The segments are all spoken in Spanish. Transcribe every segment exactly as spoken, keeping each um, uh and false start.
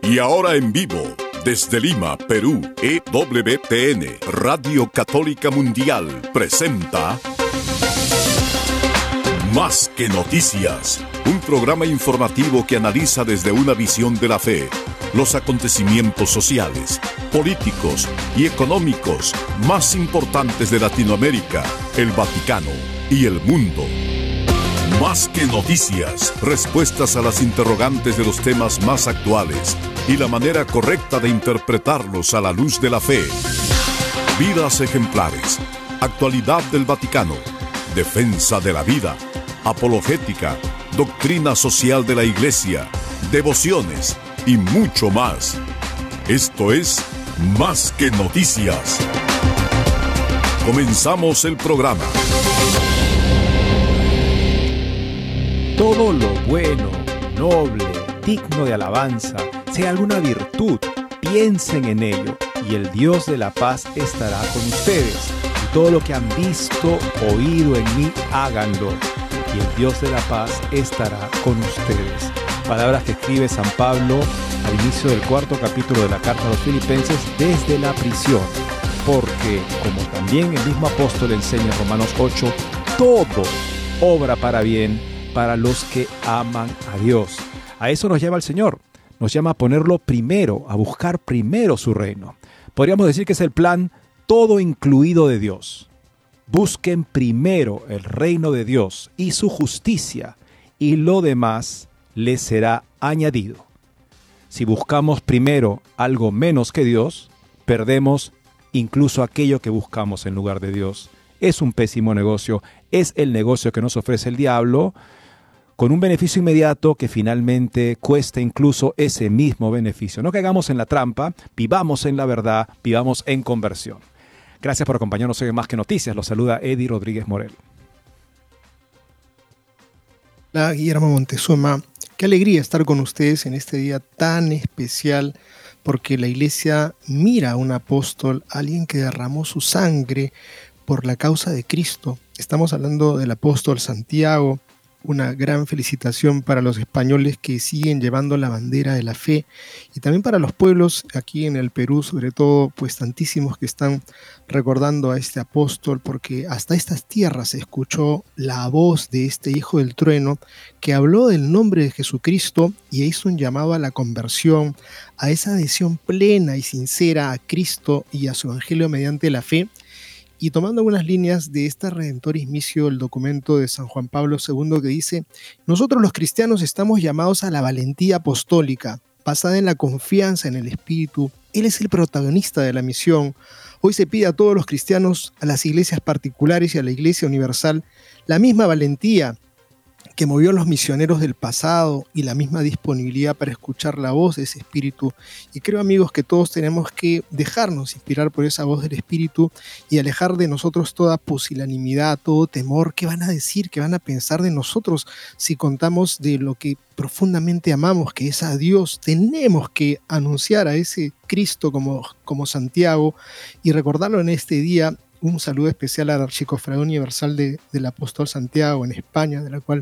Y ahora en vivo, desde Lima, Perú, E W T N, Radio Católica Mundial, presenta Más que Noticias, un programa informativo que analiza desde una visión de la fe los acontecimientos sociales, políticos y económicos más importantes de Latinoamérica, el Vaticano y el mundo. Más que noticias, respuestas a las interrogantes de los temas más actuales y la manera correcta de interpretarlos a la luz de la fe. Vidas ejemplares, actualidad del Vaticano, defensa de la vida, apologética, doctrina social de la Iglesia, devociones y mucho más. Esto es Más que Noticias. Comenzamos el programa. Todo lo bueno, noble, digno de alabanza, sea alguna virtud, piensen en ello, y el Dios de la paz estará con ustedes. Y todo lo que han visto, oído en mí, háganlo, y el Dios de la paz estará con ustedes. Palabras que escribe San Pablo al inicio del cuarto capítulo de la carta a los Filipenses desde la prisión, porque, como también el mismo apóstol enseña en Romanos ocho, todo obra para bien para los que aman a Dios. A eso nos llama el Señor, nos llama a ponerlo primero, a buscar primero su reino. Podríamos decir que es el plan todo incluido de Dios. Busquen primero el reino de Dios y su justicia, y lo demás les será añadido. Si buscamos primero algo menos que Dios, perdemos incluso aquello que buscamos en lugar de Dios. Es un pésimo negocio, es el negocio que nos ofrece el diablo, con un beneficio inmediato que finalmente cuesta incluso ese mismo beneficio. No caigamos en la trampa, vivamos en la verdad, vivamos en conversión. Gracias por acompañarnos hoy en Más que Noticias. Los saluda Eddie Rodríguez Morel. Hola, Guillermo Montezuma. Qué alegría estar con ustedes en este día tan especial, porque la Iglesia mira a un apóstol, alguien que derramó su sangre por la causa de Cristo. Estamos hablando del apóstol Santiago. Una gran felicitación para los españoles que siguen llevando la bandera de la fe, y también para los pueblos aquí en el Perú, sobre todo, pues tantísimos que están recordando a este apóstol, porque hasta estas tierras se escuchó la voz de este hijo del trueno que habló del nombre de Jesucristo y hizo un llamado a la conversión, a esa adhesión plena y sincera a Cristo y a su evangelio mediante la fe. Y tomando algunas líneas de esta Redentoris Missio, el documento de San Juan Pablo segundo, que dice: nosotros los cristianos estamos llamados a la valentía apostólica, basada en la confianza en el Espíritu. Él es el protagonista de la misión. Hoy se pide a todos los cristianos, a las iglesias particulares y a la Iglesia Universal, la misma valentía que movió a los misioneros del pasado y la misma disponibilidad para escuchar la voz de ese Espíritu. Y creo, amigos, que todos tenemos que dejarnos inspirar por esa voz del Espíritu y alejar de nosotros toda pusilanimidad, todo temor. ¿Qué van a decir? ¿Qué van a pensar de nosotros si contamos de lo que profundamente amamos, que es a Dios? Tenemos que anunciar a ese Cristo como, como Santiago y recordarlo en este día. Un saludo especial a la Archicofradía Universal de, del Apóstol Santiago en España, de la cual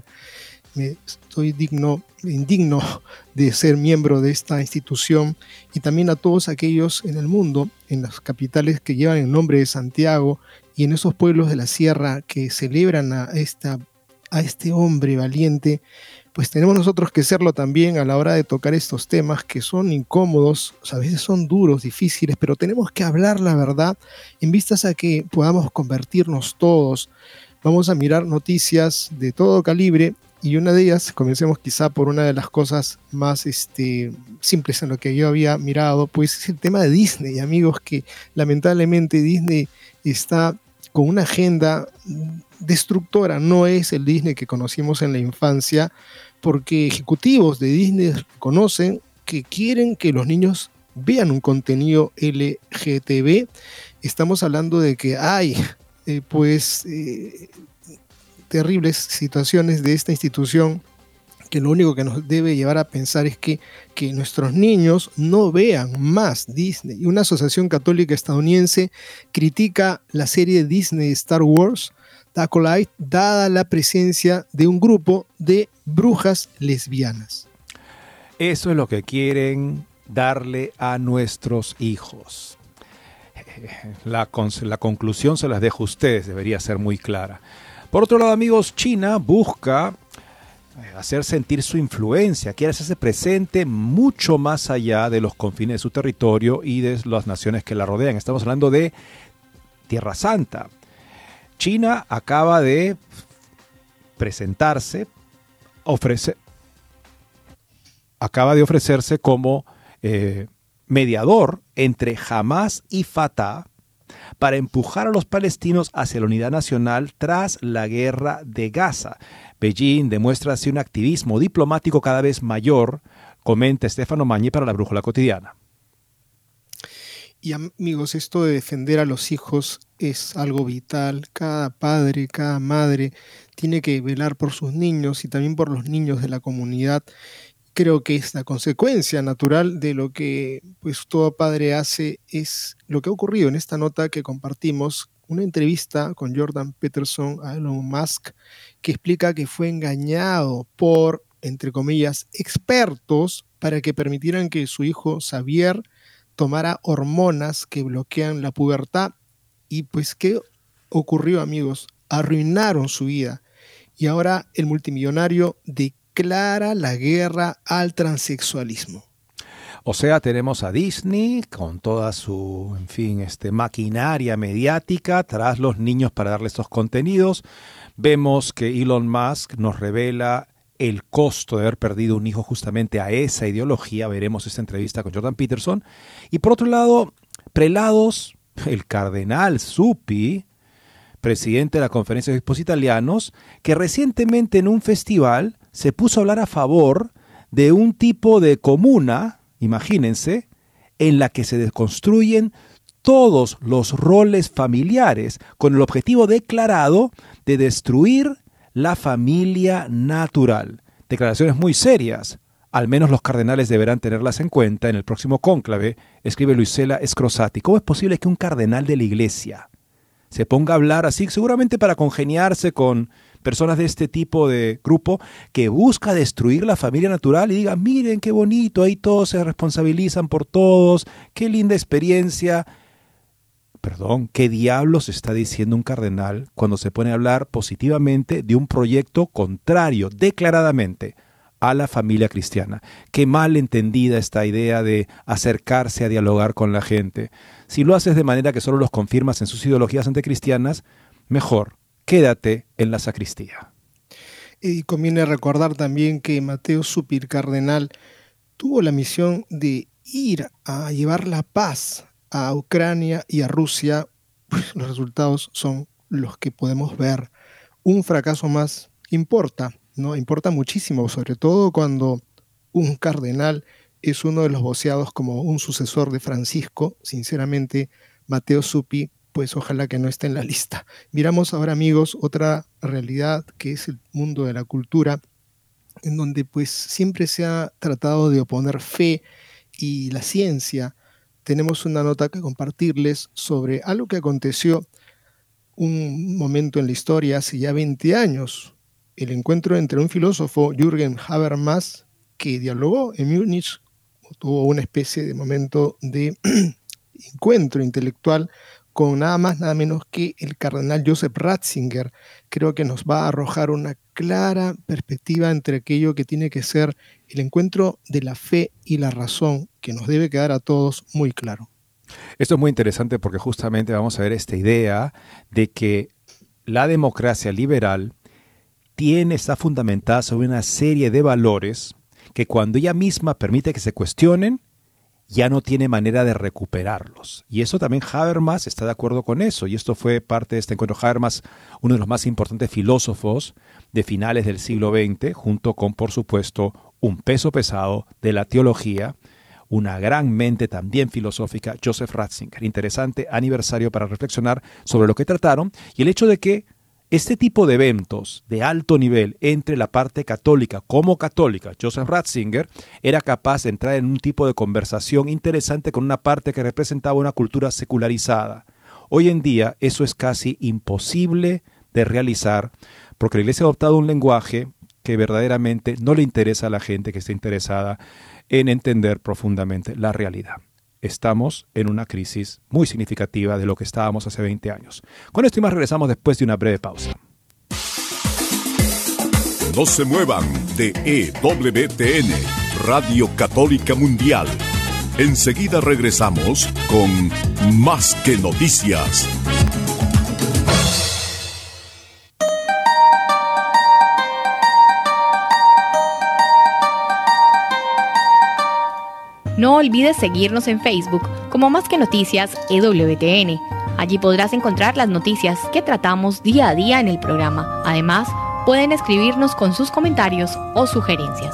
me estoy digno, indigno de ser miembro de esta institución, y también a todos aquellos en el mundo, en las capitales que llevan el nombre de Santiago y en esos pueblos de la sierra que celebran a, esta, a este hombre valiente. Pues tenemos nosotros que serlo también a la hora de tocar estos temas que son incómodos, o sea, a veces son duros, difíciles, pero tenemos que hablar la verdad en vistas a que podamos convertirnos todos. Vamos a mirar noticias de todo calibre, y una de ellas, comencemos quizá por una de las cosas más este, simples en lo que yo había mirado, pues es el tema de Disney, amigos, que lamentablemente Disney está con una agenda destructora. No es el Disney que conocimos en la infancia, porque ejecutivos de Disney conocen que quieren que los niños vean un contenido L G T B. Estamos hablando de que hay eh, pues eh, terribles situaciones de esta institución, que lo único que nos debe llevar a pensar es que, que nuestros niños no vean más Disney. Y una asociación católica estadounidense critica la serie Disney Star Wars, Acolyte, dada la presencia de un grupo de brujas lesbianas. Eso es lo que quieren darle a nuestros hijos? La, la conclusión se las dejo a ustedes, debería ser muy clara. Por otro lado, amigos, China busca hacer sentir su influencia, quiere hacerse presente mucho más allá de los confines de su territorio y de las naciones que la rodean. Estamos hablando de Tierra Santa. China acaba de presentarse, ofrece, acaba de ofrecerse como eh, mediador entre Hamás y Fatah para empujar a los palestinos hacia la unidad nacional tras la guerra de Gaza. Beijing demuestra así un activismo diplomático cada vez mayor, comenta Stefano Magni para la Brújula Cotidiana. Y amigos, esto de defender a los hijos es algo vital. Cada padre, cada madre tiene que velar por sus niños y también por los niños de la comunidad. Creo que es la consecuencia natural de lo que pues todo padre hace, es lo que ha ocurrido en esta nota que compartimos, una entrevista con Jordan Peterson a Elon Musk, que explica que fue engañado por, entre comillas, expertos para que permitieran que su hijo Xavier tomara hormonas que bloquean la pubertad. Y pues, ¿qué ocurrió, amigos? Arruinaron su vida. Y ahora el multimillonario declara la guerra al transexualismo. O sea, tenemos a Disney con toda su, en fin, este, maquinaria mediática tras los niños para darle estos contenidos. Vemos que Elon Musk nos revela el costo de haber perdido un hijo justamente a esa ideología. Veremos esta entrevista con Jordan Peterson. Y por otro lado, prelados, el cardenal Zuppi, presidente de la Conferencia de Obispos Italianos, que recientemente en un festival se puso a hablar a favor de un tipo de comuna, imagínense, en la que se desconstruyen todos los roles familiares con el objetivo declarado de destruir la familia natural. Declaraciones muy serias. Al menos los cardenales deberán tenerlas en cuenta en el próximo cónclave, escribe Luisela Scrosati. ¿Cómo es posible que un cardenal de la iglesia se ponga a hablar así, seguramente para congeniarse con personas de este tipo de grupo que busca destruir la familia natural y diga, miren qué bonito, ahí todos se responsabilizan por todos, qué linda experiencia? Perdón, ¿qué diablos está diciendo un cardenal cuando se pone a hablar positivamente de un proyecto contrario, declaradamente, a la familia cristiana? Qué mal entendida esta idea de acercarse a dialogar con la gente. Si lo haces de manera que solo los confirmas en sus ideologías anticristianas, mejor, quédate en la sacristía. Y conviene recordar también que Matteo Zuppi, cardenal, tuvo la misión de ir a llevar la paz a Ucrania y a Rusia. Pues los resultados son los que podemos ver. Un fracaso más importa, ¿no? Importa muchísimo, sobre todo cuando un cardenal es uno de los voceados como un sucesor de Francisco. Sinceramente, Matteo Zuppi, pues ojalá que no esté en la lista. Miramos ahora, amigos, otra realidad que es el mundo de la cultura, en donde pues siempre se ha tratado de oponer fe y la ciencia. Tenemos una nota que compartirles sobre algo que aconteció un momento en la historia hace ya veinte años. El encuentro entre un filósofo, Jürgen Habermas, que dialogó en Múnich, tuvo una especie de momento de encuentro intelectual con nada más, nada menos que el cardenal Joseph Ratzinger. Creo que nos va a arrojar una clara perspectiva entre aquello que tiene que ser el encuentro de la fe y la razón, que nos debe quedar a todos muy claro. Esto es muy interesante porque justamente vamos a ver esta idea de que la democracia liberal tiene, está fundamentada sobre una serie de valores que cuando ella misma permite que se cuestionen, ya no tiene manera de recuperarlos. Y eso también Habermas está de acuerdo con eso. Y esto fue parte de este encuentro. Habermas, uno de los más importantes filósofos de finales del siglo veinte, junto con, por supuesto, un peso pesado de la teología, una gran mente también filosófica, Joseph Ratzinger. Interesante aniversario para reflexionar sobre lo que trataron y el hecho de que este tipo de eventos de alto nivel entre la parte católica como católica, Joseph Ratzinger era capaz de entrar en un tipo de conversación interesante con una parte que representaba una cultura secularizada. Hoy en día eso es casi imposible de realizar porque la Iglesia ha adoptado un lenguaje que verdaderamente no le interesa a la gente que esté interesada en entender profundamente la realidad. Estamos en una crisis muy significativa de lo que estábamos hace veinte años. Con esto y más regresamos después de una breve pausa. No se muevan de E W T N, Radio Católica Mundial. Enseguida regresamos con Más que Noticias. No olvides seguirnos en Facebook como Más que Noticias E W T N. Allí podrás encontrar las noticias que tratamos día a día en el programa. Además, pueden escribirnos con sus comentarios o sugerencias.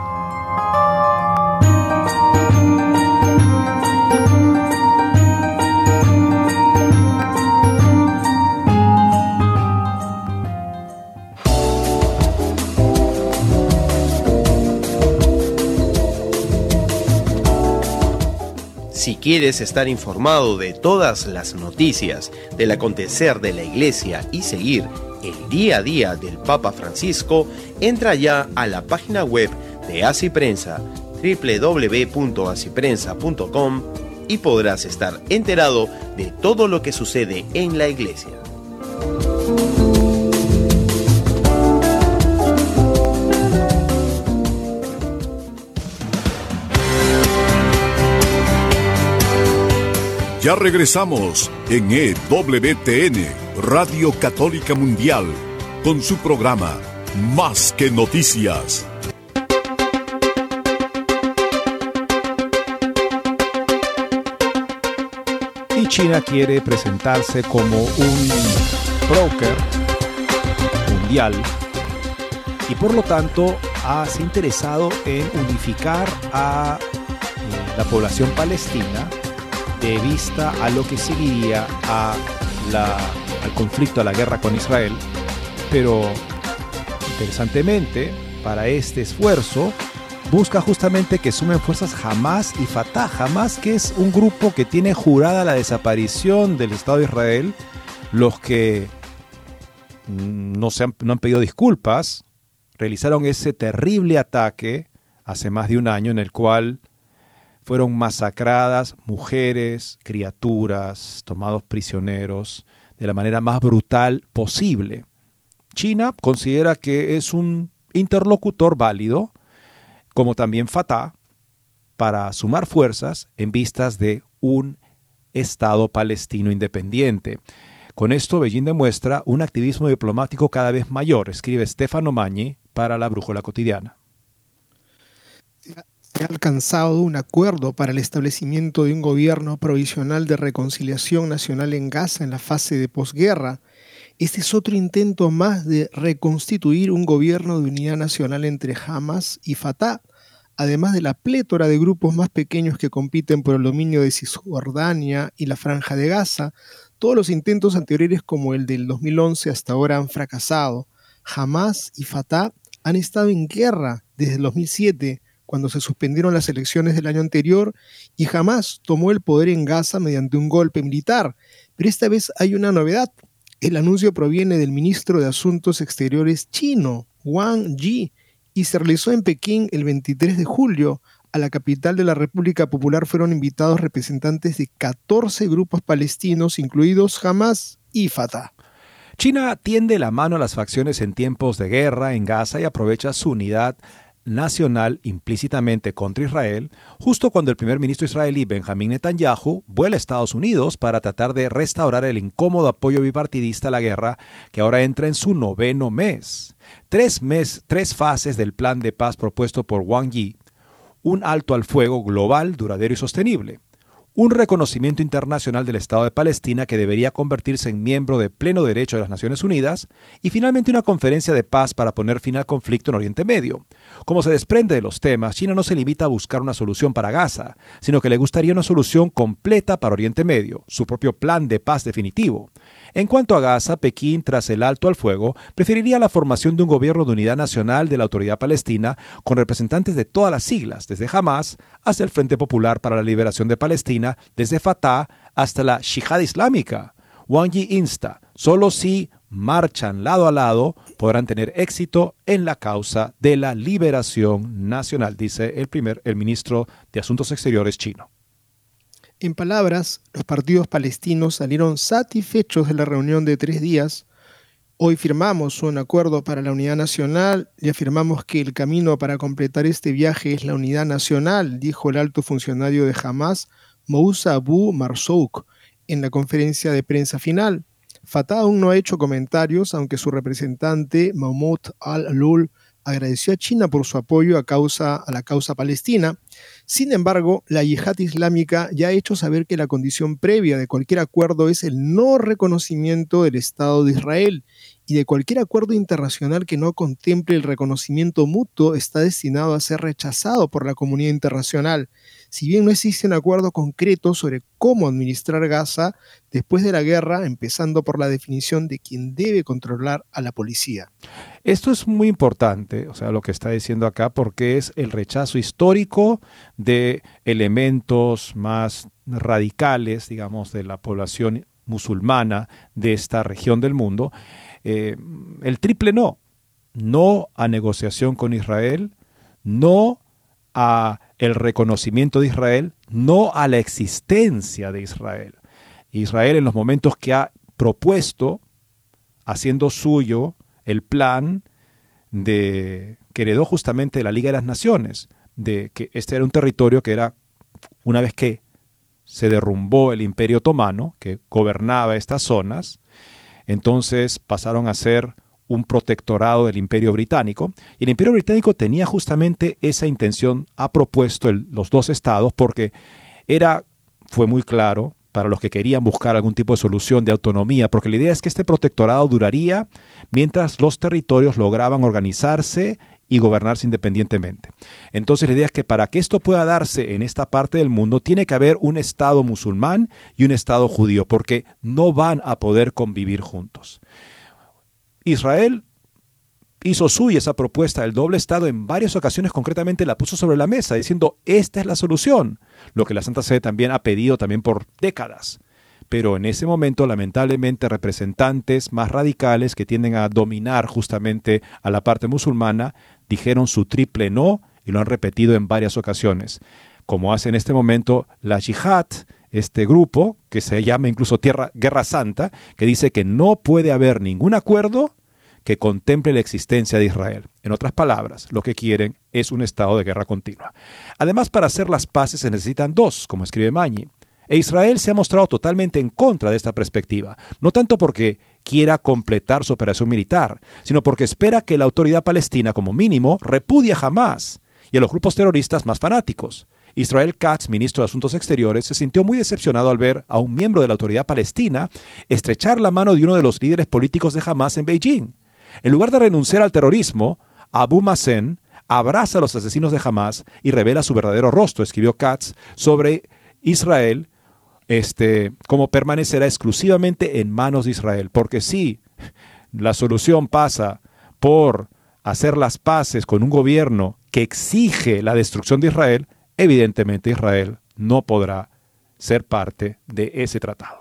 Si quieres estar informado de todas las noticias del acontecer de la Iglesia y seguir el día a día del Papa Francisco, entra ya a la página web de Asiprensa, doble u doble u doble u punto asiprensa punto com, y podrás estar enterado de todo lo que sucede en la Iglesia. Ya regresamos en E W T N, Radio Católica Mundial, con su programa Más que Noticias. Y China quiere presentarse como un broker mundial y por lo tanto ha, se ha interesado en unificar a eh, la población palestina de vista a lo que seguiría a la, al conflicto, a la guerra con Israel. Pero interesantemente, para este esfuerzo busca justamente que sumen fuerzas Hamas y Fatah. Hamas, que es un grupo que tiene jurada la desaparición del Estado de Israel, los que no, se han, no han pedido disculpas, realizaron ese terrible ataque hace más de un año en el cual fueron masacradas mujeres, criaturas, tomados prisioneros de la manera más brutal posible. China considera que es un interlocutor válido, como también Fatah, para sumar fuerzas en vistas de un Estado palestino independiente. Con esto, Beijing demuestra un activismo diplomático cada vez mayor, escribe Stefano Magni para la Brújula Cotidiana. Se ha alcanzado un acuerdo para el establecimiento de un gobierno provisional de reconciliación nacional en Gaza en la fase de posguerra. Este es otro intento más de reconstituir un gobierno de unidad nacional entre Hamas y Fatah, además de la plétora de grupos más pequeños que compiten por el dominio de Cisjordania y la Franja de Gaza. Todos los intentos anteriores, como el del dos mil once, hasta ahora han fracasado. Hamas y Fatah han estado en guerra desde el dos mil siete, cuando se suspendieron las elecciones del año anterior, y Hamas tomó el poder en Gaza mediante un golpe militar. Pero esta vez hay una novedad. El anuncio proviene del ministro de Asuntos Exteriores chino, Wang Yi, y se realizó en Pekín el veintitrés de julio. A la capital de la República Popular fueron invitados representantes de catorce grupos palestinos, incluidos Hamas y Fatah. China tiende la mano a las facciones en tiempos de guerra en Gaza y aprovecha su unidad nacional implícitamente contra Israel, justo cuando el primer ministro israelí Benjamín Netanyahu vuela a Estados Unidos para tratar de restaurar el incómodo apoyo bipartidista a la guerra que ahora entra en su noveno mes. Tres, mes, tres fases del plan de paz propuesto por Wang Yi, un alto al fuego global, duradero y sostenible, un reconocimiento internacional del Estado de Palestina que debería convertirse en miembro de pleno derecho de las Naciones Unidas y finalmente una conferencia de paz para poner fin al conflicto en Oriente Medio. Como se desprende de los temas, China no se limita a buscar una solución para Gaza, sino que le gustaría una solución completa para Oriente Medio, su propio plan de paz definitivo. En cuanto a Gaza, Pekín, tras el alto al fuego, preferiría la formación de un gobierno de unidad nacional de la Autoridad Palestina con representantes de todas las siglas, desde Hamas hasta el Frente Popular para la Liberación de Palestina, desde Fatah hasta la Yihad Islámica. Wang Yi insta, solo si marchan lado a lado, podrán tener éxito en la causa de la liberación nacional, dice el, primer, el ministro de Asuntos Exteriores chino. En palabras, los partidos palestinos salieron satisfechos de la reunión de tres días. Hoy firmamos un acuerdo para la unidad nacional y afirmamos que el camino para completar este viaje es la unidad nacional, dijo el alto funcionario de Hamás, Moussa Abu Marzouk, en la conferencia de prensa final. Fatah aún no ha hecho comentarios, aunque su representante, Mahmoud al-Lul, agradeció a China por su apoyo a, causa, a la causa palestina. Sin embargo, la yihad islámica ya ha hecho saber que la condición previa de cualquier acuerdo es el no reconocimiento del Estado de Israel, y de cualquier acuerdo internacional que no contemple el reconocimiento mutuo está destinado a ser rechazado por la comunidad internacional. Si bien no existe un acuerdo concreto sobre cómo administrar Gaza después de la guerra, empezando por la definición de quién debe controlar a la policía. Esto es muy importante, o sea, lo que está diciendo acá, porque es el rechazo histórico de elementos más radicales, digamos, de la población musulmana de esta región del mundo. Eh, el triple no, no a negociación con Israel, no a el reconocimiento de Israel, no a la existencia de Israel. Israel, en los momentos que ha propuesto, haciendo suyo el plan de que heredó justamente de la Liga de las Naciones, de que este era un territorio que era, una vez que se derrumbó el Imperio Otomano, que gobernaba estas zonas, entonces pasaron a ser un protectorado del Imperio Británico, y el Imperio Británico tenía justamente esa intención, ha propuesto el, los dos estados, porque era, fue muy claro para los que querían buscar algún tipo de solución de autonomía, porque la idea es que este protectorado duraría mientras los territorios lograban organizarse y gobernarse independientemente. Entonces la idea es que para que esto pueda darse en esta parte del mundo, tiene que haber un Estado musulmán y un Estado judío, porque no van a poder convivir juntos. Israel hizo suya esa propuesta del doble Estado en varias ocasiones, concretamente la puso sobre la mesa, diciendo, esta es la solución, lo que la Santa Sede también ha pedido también por décadas. Pero en ese momento, lamentablemente, representantes más radicales que tienden a dominar justamente a la parte musulmana, dijeron su triple no y lo han repetido en varias ocasiones. Como hace en este momento la Yihad, este grupo, que se llama incluso Tierra, Guerra Santa, que dice que no puede haber ningún acuerdo que contemple la existencia de Israel. En otras palabras, lo que quieren es un estado de guerra continua. Además, para hacer las paces se necesitan dos, como escribe Mañi. E Israel se ha mostrado totalmente en contra de esta perspectiva, no tanto porque quiera completar su operación militar, sino porque espera que la autoridad palestina, como mínimo, repudie a Hamás y a los grupos terroristas más fanáticos. Israel Katz, ministro de Asuntos Exteriores, se sintió muy decepcionado al ver a un miembro de la autoridad palestina estrechar la mano de uno de los líderes políticos de Hamás en Beijing. En lugar de renunciar al terrorismo, Abu Mazen abraza a los asesinos de Hamás y revela su verdadero rostro, escribió Katz, sobre Israel, este, cómo permanecerá exclusivamente en manos de Israel. Porque si la solución pasa por hacer las paces con un gobierno que exige la destrucción de Israel, evidentemente Israel no podrá ser parte de ese tratado.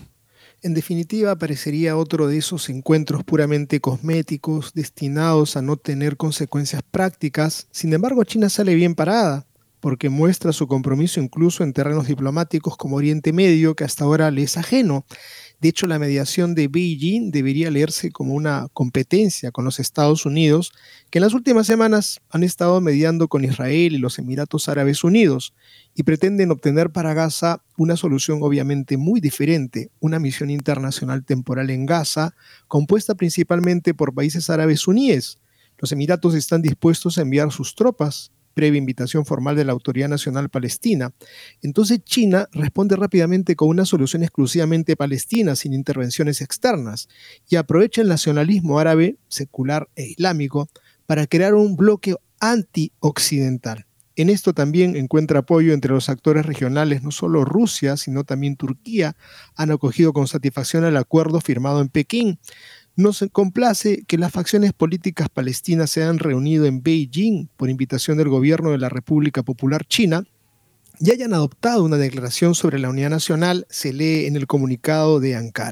En definitiva, parecería otro de esos encuentros puramente cosméticos, destinados a no tener consecuencias prácticas. Sin embargo, China sale bien parada, porque muestra su compromiso incluso en terrenos diplomáticos como Oriente Medio, que hasta ahora le es ajeno. De hecho, la mediación de Beijing debería leerse como una competencia con los Estados Unidos, que en las últimas semanas han estado mediando con Israel y los Emiratos Árabes Unidos, y pretenden obtener para Gaza una solución obviamente muy diferente, una misión internacional temporal en Gaza, compuesta principalmente por países árabes suníes. Los Emiratos están dispuestos a enviar sus tropas, previa invitación formal de la Autoridad Nacional Palestina. Entonces China responde rápidamente con una solución exclusivamente palestina, sin intervenciones externas, y aprovecha el nacionalismo árabe, secular e islámico, para crear un bloque anti-occidental. En esto también encuentra apoyo entre los actores regionales, no solo Rusia, sino también Turquía, han acogido con satisfacción el acuerdo firmado en Pekín. Nos complace que las facciones políticas palestinas se hayan reunido en Beijing por invitación del gobierno de la República Popular China y hayan adoptado una declaración sobre la unidad nacional, se lee en el comunicado de Ankara.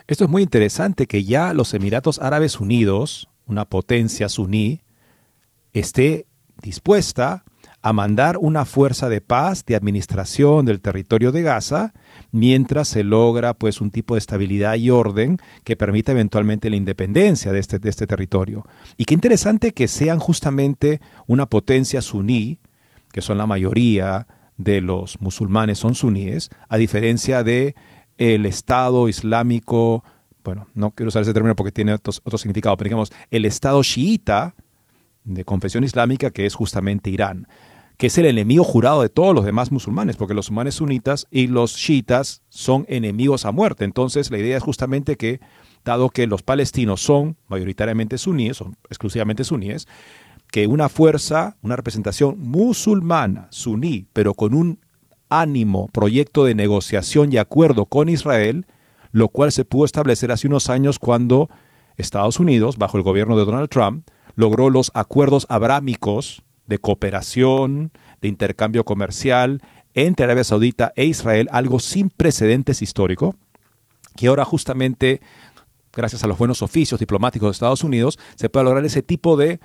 Esto es muy interesante, que ya los Emiratos Árabes Unidos, una potencia suní, esté dispuesta a mandar una fuerza de paz, de administración del territorio de Gaza, mientras se logra pues un tipo de estabilidad y orden que permita eventualmente la independencia de este, de este territorio. Y qué interesante que sean justamente una potencia suní, que son la mayoría de los musulmanes son suníes, a diferencia de el Estado Islámico, bueno, no quiero usar ese término porque tiene otro, otro significado, pero digamos, el Estado chiita de confesión islámica, que es justamente Irán, que es el enemigo jurado de todos los demás musulmanes, porque los musulmanes sunitas y los chiitas son enemigos a muerte. Entonces, la idea es justamente que, dado que los palestinos son mayoritariamente suníes, son exclusivamente suníes, que una fuerza, una representación musulmana, suní, pero con un ánimo, proyecto de negociación y acuerdo con Israel, lo cual se pudo establecer hace unos años cuando Estados Unidos, bajo el gobierno de Donald Trump, logró los acuerdos abrámicos de cooperación, de intercambio comercial entre Arabia Saudita e Israel, algo sin precedentes histórico, que ahora justamente, gracias a los buenos oficios diplomáticos de Estados Unidos, se puede lograr ese tipo de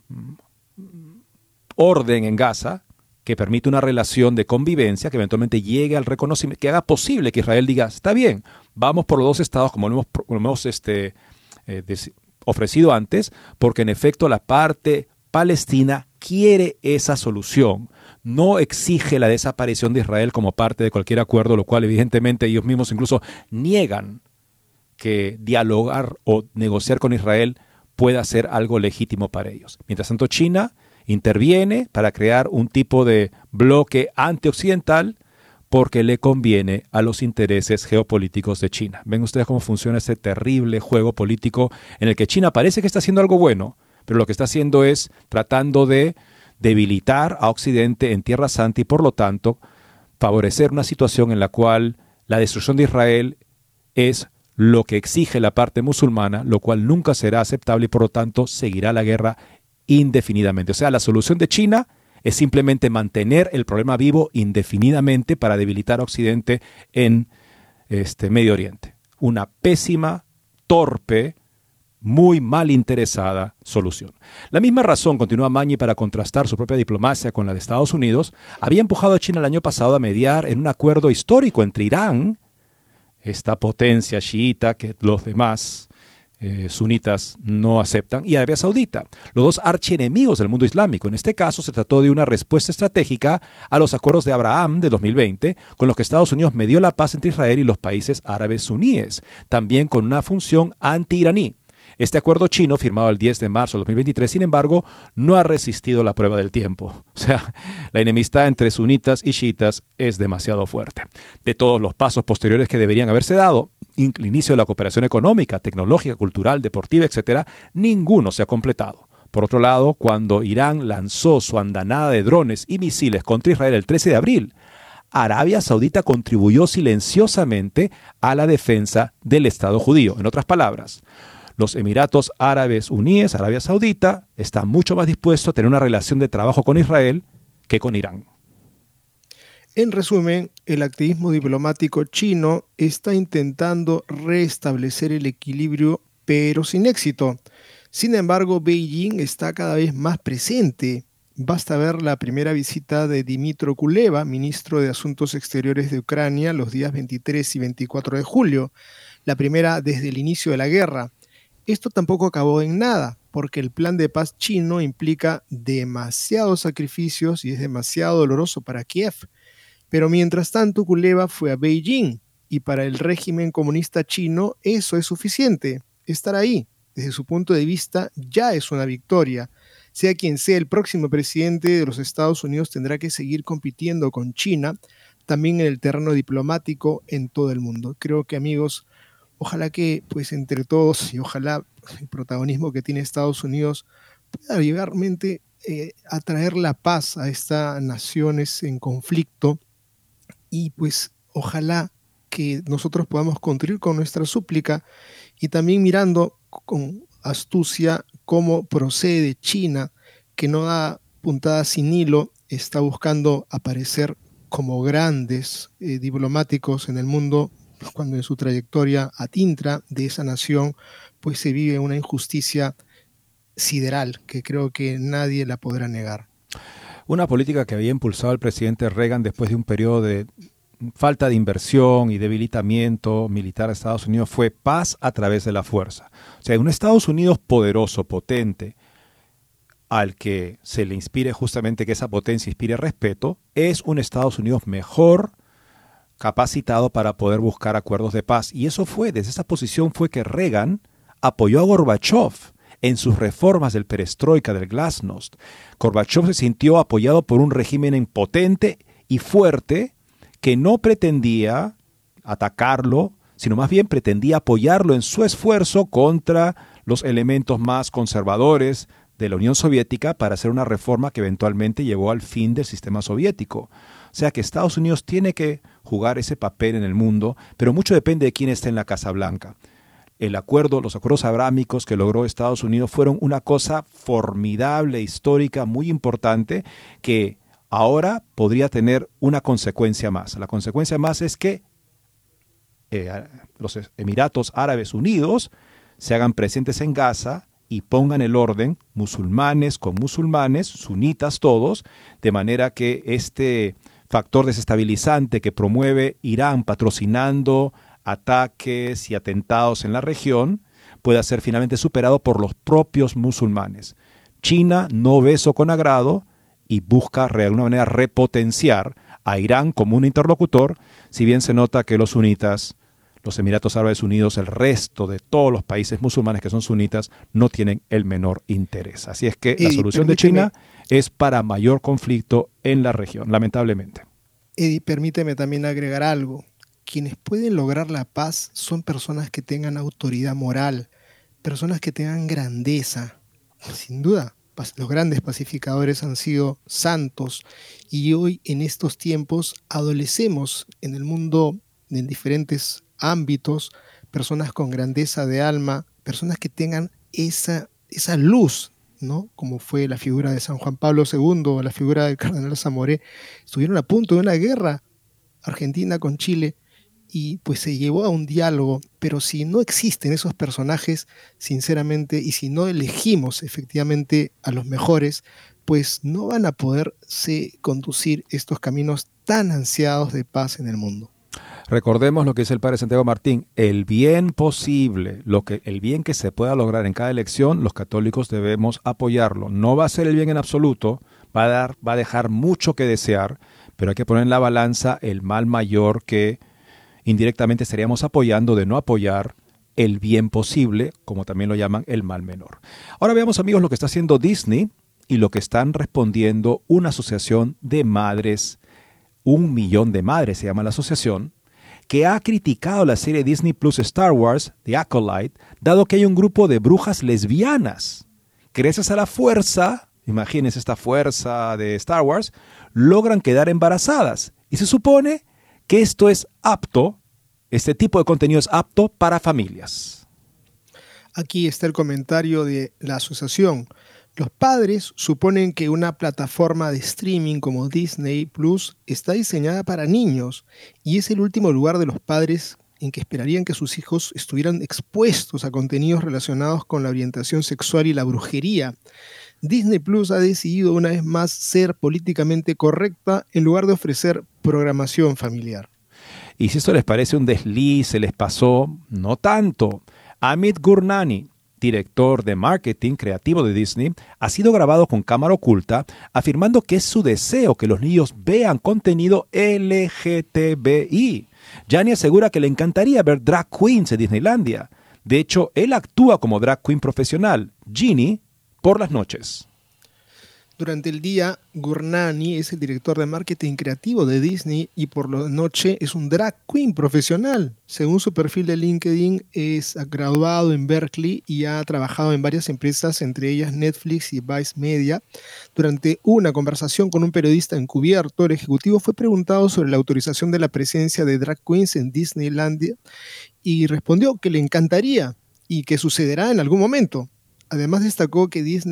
orden en Gaza que permite una relación de convivencia que eventualmente llegue al reconocimiento, que haga posible que Israel diga, está bien, vamos por los dos estados como lo hemos, como lo hemos este, eh, des, ofrecido antes, porque en efecto la parte palestina quiere esa solución, no exige la desaparición de Israel como parte de cualquier acuerdo, lo cual evidentemente ellos mismos incluso niegan que dialogar o negociar con Israel pueda ser algo legítimo para ellos. Mientras tanto, China interviene para crear un tipo de bloque antioccidental porque le conviene a los intereses geopolíticos de China. Ven ustedes cómo funciona ese terrible juego político en el que China parece que está haciendo algo bueno, pero lo que está haciendo es tratando de debilitar a Occidente en Tierra Santa y por lo tanto favorecer una situación en la cual la destrucción de Israel es lo que exige la parte musulmana, lo cual nunca será aceptable y por lo tanto seguirá la guerra indefinidamente. O sea, la solución de China es simplemente mantener el problema vivo indefinidamente para debilitar a Occidente en este Medio Oriente. Una pésima, torpe, muy mal interesada solución. La misma razón, continúa Magni, para contrastar su propia diplomacia con la de Estados Unidos, había empujado a China el año pasado a mediar en un acuerdo histórico entre Irán, esta potencia chiita que los demás eh, sunitas no aceptan, y Arabia Saudita, los dos archienemigos del mundo islámico. En este caso se trató de una respuesta estratégica a los acuerdos de Abraham de dos mil veinte, con los que Estados Unidos medió la paz entre Israel y los países árabes suníes, también con una función anti-iraní. Este acuerdo chino, firmado el diez de marzo de dos mil veintitrés, sin embargo, no ha resistido la prueba del tiempo. O sea, la enemistad entre sunitas y chiitas es demasiado fuerte. De todos los pasos posteriores que deberían haberse dado, el inicio de la cooperación económica, tecnológica, cultural, deportiva, etcétera, ninguno se ha completado. Por otro lado, cuando Irán lanzó su andanada de drones y misiles contra Israel el trece de abril, Arabia Saudita contribuyó silenciosamente a la defensa del Estado judío. En otras palabras, los Emiratos Árabes Unidos, Arabia Saudita, están mucho más dispuestos a tener una relación de trabajo con Israel que con Irán. En resumen, el activismo diplomático chino está intentando restablecer el equilibrio, pero sin éxito. Sin embargo, Beijing está cada vez más presente. Basta ver la primera visita de Dmytro Kuleba, ministro de Asuntos Exteriores de Ucrania, los días veintitrés y veinticuatro de julio, la primera desde el inicio de la guerra. Esto tampoco acabó en nada, porque el plan de paz chino implica demasiados sacrificios y es demasiado doloroso para Kiev. Pero mientras tanto, Kuleba fue a Beijing y para el régimen comunista chino eso es suficiente. Estar ahí, desde su punto de vista, ya es una victoria. Sea quien sea el próximo presidente de los Estados Unidos, tendrá que seguir compitiendo con China, también en el terreno diplomático en todo el mundo. Creo que, amigos, ojalá que, pues, entre todos y ojalá el protagonismo que tiene Estados Unidos pueda realmente eh, atraer la paz a estas naciones en conflicto y, pues, ojalá que nosotros podamos contribuir con nuestra súplica y también mirando con astucia cómo procede China, que no da puntada sin hilo, está buscando aparecer como grandes eh, diplomáticos en el mundo, cuando en su trayectoria a Tintra de esa nación, pues se vive una injusticia sideral que creo que nadie la podrá negar. Una política que había impulsado el presidente Reagan después de un periodo de falta de inversión y debilitamiento militar de Estados Unidos fue paz a través de la fuerza. O sea, un Estados Unidos poderoso, potente, al que se le inspire justamente que esa potencia inspire respeto, es un Estados Unidos mejor capacitado para poder buscar acuerdos de paz. Y eso fue, desde esa posición fue que Reagan apoyó a Gorbachev en sus reformas del perestroika, del glasnost. Gorbachev se sintió apoyado por un régimen impotente y fuerte que no pretendía atacarlo, sino más bien pretendía apoyarlo en su esfuerzo contra los elementos más conservadores de la Unión Soviética para hacer una reforma que eventualmente llevó al fin del sistema soviético. O sea que Estados Unidos tiene que jugar ese papel en el mundo, pero mucho depende de quién está en la Casa Blanca. El acuerdo, los acuerdos abrámicos que logró Estados Unidos fueron una cosa formidable, histórica, muy importante, que ahora podría tener una consecuencia más. La consecuencia más es que eh, los Emiratos Árabes Unidos se hagan presentes en Gaza y pongan el orden, musulmanes con musulmanes, sunitas todos, de manera que este factor desestabilizante que promueve Irán patrocinando ataques y atentados en la región pueda ser finalmente superado por los propios musulmanes. China no ve eso con agrado y busca de alguna manera repotenciar a Irán como un interlocutor, si bien se nota que los sunitas, los Emiratos Árabes Unidos, el resto de todos los países musulmanes que son sunitas, no tienen el menor interés. Así es que la Eddie, solución de China es para mayor conflicto en la región, lamentablemente. Eddie, permíteme también agregar algo. Quienes pueden lograr la paz son personas que tengan autoridad moral, personas que tengan grandeza. Sin duda, los grandes pacificadores han sido santos y hoy en estos tiempos adolecemos en el mundo en diferentes ámbitos, personas con grandeza de alma, personas que tengan esa, esa luz, ¿no? Como fue la figura de San Juan Pablo segundo o la figura del cardenal Zamoré. Estuvieron a punto de una guerra, Argentina con Chile, y pues se llevó a un diálogo, pero si no existen esos personajes, sinceramente, y si no elegimos efectivamente a los mejores, pues no van a poderse conducir estos caminos tan ansiados de paz en el mundo. Recordemos lo que dice el padre Santiago Martín, el bien posible, lo que, el bien que se pueda lograr en cada elección, los católicos debemos apoyarlo. No va a ser el bien en absoluto, va a, dar, va a dejar mucho que desear, pero hay que poner en la balanza el mal mayor que indirectamente estaríamos apoyando de no apoyar el bien posible, como también lo llaman el mal menor. Ahora veamos, amigos, lo que está haciendo Disney y lo que están respondiendo una asociación de madres, un millón de madres se llama la asociación, que ha criticado la serie Disney Plus Star Wars, The Acolyte, dado que hay un grupo de brujas lesbianas. Gracias a la fuerza, imagínense esta fuerza de Star Wars, logran quedar embarazadas. Y se supone que esto es apto, este tipo de contenido es apto para familias. Aquí está el comentario de la asociación. Los padres suponen que una plataforma de streaming como Disney Plus está diseñada para niños y es el último lugar de los padres en que esperarían que sus hijos estuvieran expuestos a contenidos relacionados con la orientación sexual y la brujería. Disney Plus ha decidido una vez más ser políticamente correcta en lugar de ofrecer programación familiar. Y si esto les parece un desliz, se les pasó, no tanto. Amit Gurnani, director de marketing creativo de Disney, ha sido grabado con cámara oculta, afirmando que es su deseo que los niños vean contenido L G T B I. Gianni asegura que le encantaría ver drag queens en Disneylandia. De hecho, él actúa como drag queen profesional, Ginny, por las noches. Durante el día, Gurnani es el director de marketing creativo de Disney y por la noche es un drag queen profesional. Según su perfil de LinkedIn, es graduado en Berkeley y ha trabajado en varias empresas, entre ellas Netflix y Vice Media. Durante una conversación con un periodista encubierto, el ejecutivo fue preguntado sobre la autorización de la presencia de drag queens en Disneylandia y respondió que le encantaría y que sucederá en algún momento. Además destacó que Disney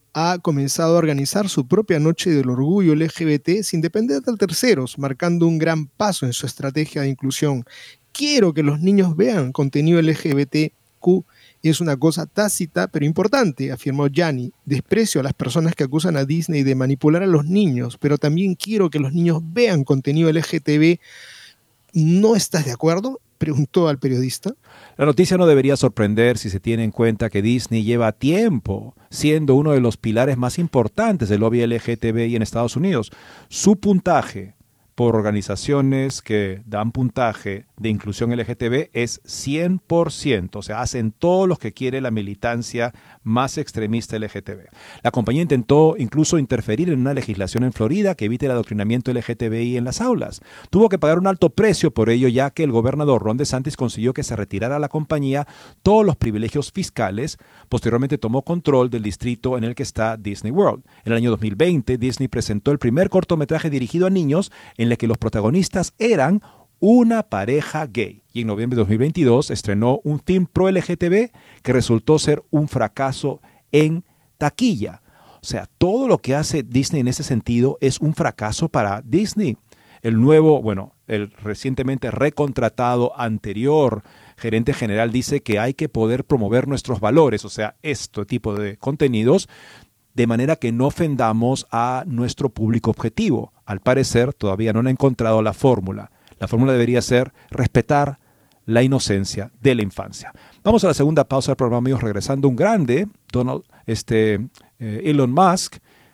ha comenzado a organizar su propia noche del orgullo L G B T sin depender de terceros, marcando un gran paso en su estrategia de inclusión. Quiero que los niños vean contenido L G B T Q. Es una cosa tácita pero importante, afirmó Gianni. Desprecio a las personas que acusan a Disney de manipular a los niños, pero también quiero que los niños vean contenido L G T B. ¿No estás de acuerdo?, preguntó al periodista. La noticia no debería sorprender si se tiene en cuenta que Disney lleva tiempo siendo uno de los pilares más importantes del lobby L G T B I en Estados Unidos. Su puntaje por organizaciones que dan puntaje de inclusión L G T B es cien por ciento, o sea, hacen todo lo que quiere la militancia más extremista L G T B. La compañía intentó incluso interferir en una legislación en Florida que evite el adoctrinamiento L G T B I en las aulas. Tuvo que pagar un alto precio por ello, ya que el gobernador Ron DeSantis consiguió que se retirara a la compañía todos los privilegios fiscales. Posteriormente tomó control del distrito en el que está Disney World. En el año dos mil veinte, Disney presentó el primer cortometraje dirigido a niños en el que los protagonistas eran una pareja gay. Y en noviembre de dos mil veintidós estrenó un film pro L G T B que resultó ser un fracaso en taquilla. O sea, todo lo que hace Disney en ese sentido es un fracaso para Disney. El nuevo, bueno, el recientemente recontratado anterior gerente general dice que hay que poder promover nuestros valores, o sea, este tipo de contenidos, de manera que no ofendamos a nuestro público objetivo. Al parecer, todavía no han encontrado la fórmula. La fórmula debería ser respetar la inocencia de la infancia. Vamos a la segunda pausa del programa, amigos. Regresando, un grande, Donald, este, eh, Elon Musk,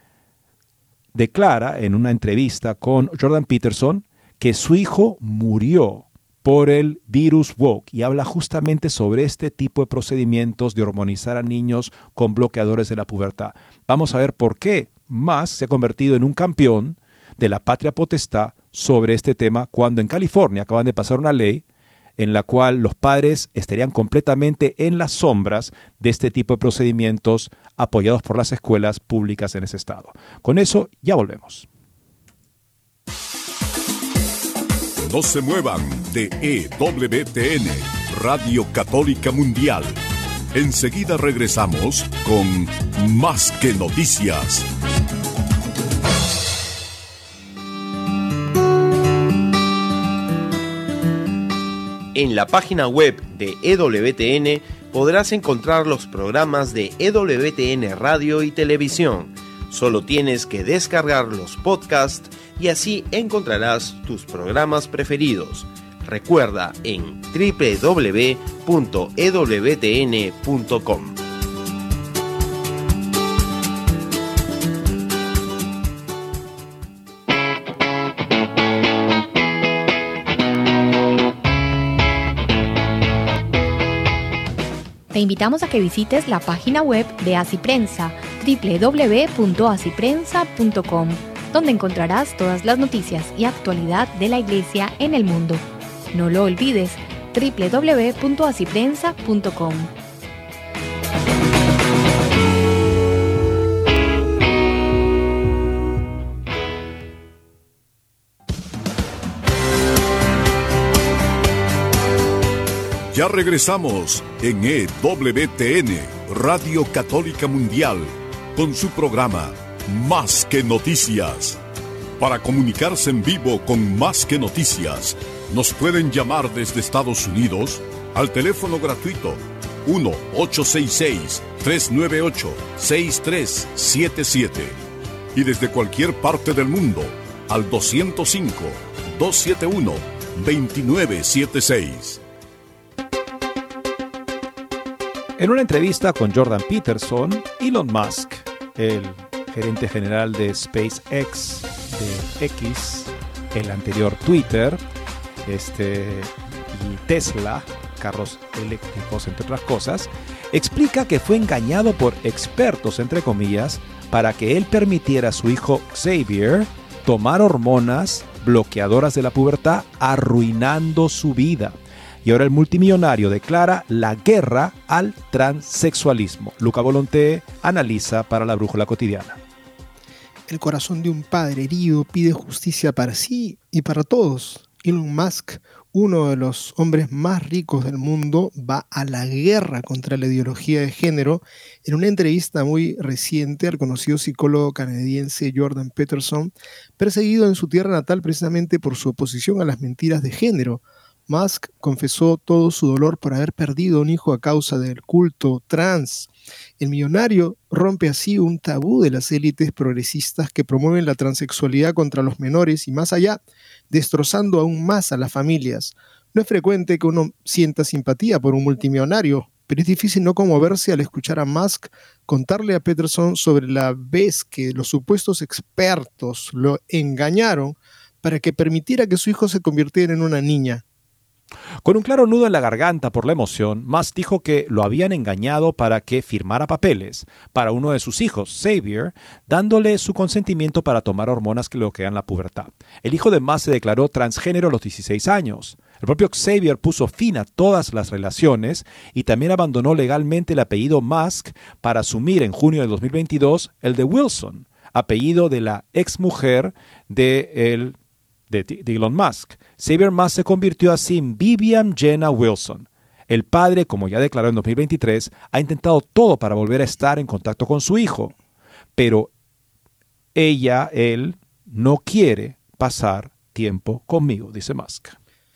declara en una entrevista con Jordan Peterson que su hijo murió por el virus woke y habla justamente sobre este tipo de procedimientos de hormonizar a niños con bloqueadores de la pubertad. Vamos a ver por qué Musk se ha convertido en un campeón de la patria potestad sobre este tema, cuando en California acaban de pasar una ley en la cual los padres estarían completamente en las sombras de este tipo de procedimientos apoyados por las escuelas públicas en ese estado. Con eso ya volvemos. No se muevan de E W T N, Radio Católica Mundial. Enseguida regresamos con Más que Noticias. En la página web de E W T N podrás encontrar los programas de E W T N Radio y Televisión. Solo tienes que descargar los podcasts y así encontrarás tus programas preferidos. Recuerda en doble u doble u doble u punto e w t n punto com. Te invitamos a que visites la página web de Asiprensa, doble u doble u doble u punto asiprensa punto com, donde encontrarás todas las noticias y actualidad de la Iglesia en el mundo. No lo olvides, doble u doble u doble u punto asiprensa punto com. Ya regresamos en E W T N, Radio Católica Mundial, con su programa Más que Noticias. Para comunicarse en vivo con Más que Noticias, nos pueden llamar desde Estados Unidos al teléfono gratuito uno ocho seis seis, tres nueve ocho, seis tres siete siete y desde cualquier parte del mundo al dos cero cinco, dos siete uno, dos nueve siete seis. En una entrevista con Jordan Peterson, Elon Musk, el gerente general de SpaceX, de X, el anterior Twitter, este, y Tesla, carros eléctricos, entre otras cosas, explica que fue engañado por expertos, entre comillas, para que él permitiera a su hijo Xavier tomar hormonas bloqueadoras de la pubertad, arruinando su vida. Y ahora el multimillonario declara la guerra al transexualismo. Luca Volonté analiza para la Brújula Cotidiana. El corazón de un padre herido pide justicia para sí y para todos. Elon Musk, uno de los hombres más ricos del mundo, va a la guerra contra la ideología de género. En una entrevista muy reciente al conocido psicólogo canadiense Jordan Peterson, perseguido en su tierra natal precisamente por su oposición a las mentiras de género, Musk confesó todo su dolor por haber perdido un hijo a causa del culto trans. El millonario rompe así un tabú de las élites progresistas que promueven la transexualidad contra los menores y más allá, destrozando aún más a las familias. No es frecuente que uno sienta simpatía por un multimillonario, pero es difícil no conmoverse al escuchar a Musk contarle a Peterson sobre la vez que los supuestos expertos lo engañaron para que permitiera que su hijo se convirtiera en una niña. Con un claro nudo en la garganta por la emoción, Musk dijo que lo habían engañado para que firmara papeles para uno de sus hijos, Xavier, dándole su consentimiento para tomar hormonas que bloquean la pubertad. El hijo de Musk se declaró transgénero a los dieciséis años. El propio Xavier puso fin a todas las relaciones y también abandonó legalmente el apellido Musk para asumir en junio de dos mil veintidós el de Wilson, apellido de la exmujer de el de Elon Musk. Xavier Musk se convirtió así en Vivian Jenna Wilson. El padre, como ya declaró en dos mil veintitrés, ha intentado todo para volver a estar en contacto con su hijo, pero ella, él, no quiere pasar tiempo conmigo, dice Musk.